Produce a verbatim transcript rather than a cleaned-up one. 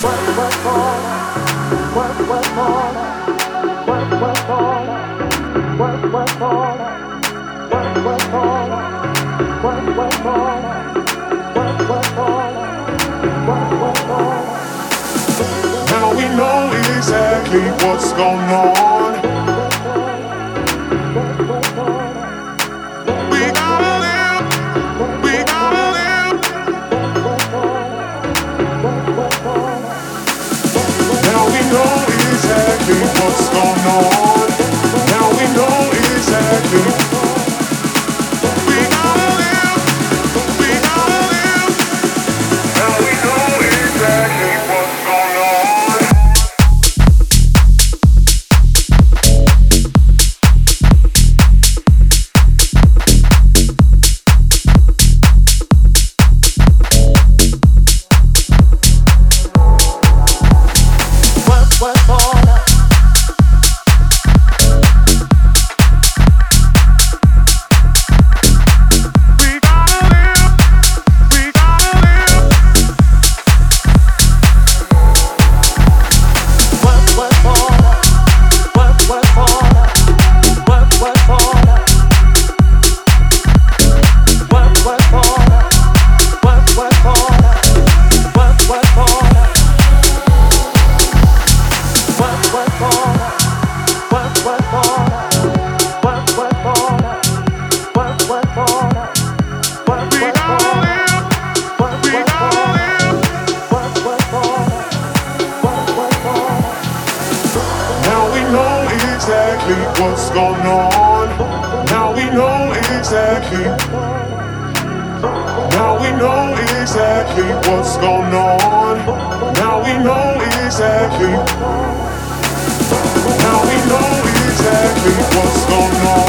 Now we know exactly what's going on. We gotta live, we gotta live. Now we know exactly what's going on. Now we know exactly. We gotta live, we gotta live. Now we know exactly what's going on. What's going on? Now we know exactly. Now we know exactly what's going on. Now we know exactly. Now we know exactly what's going on.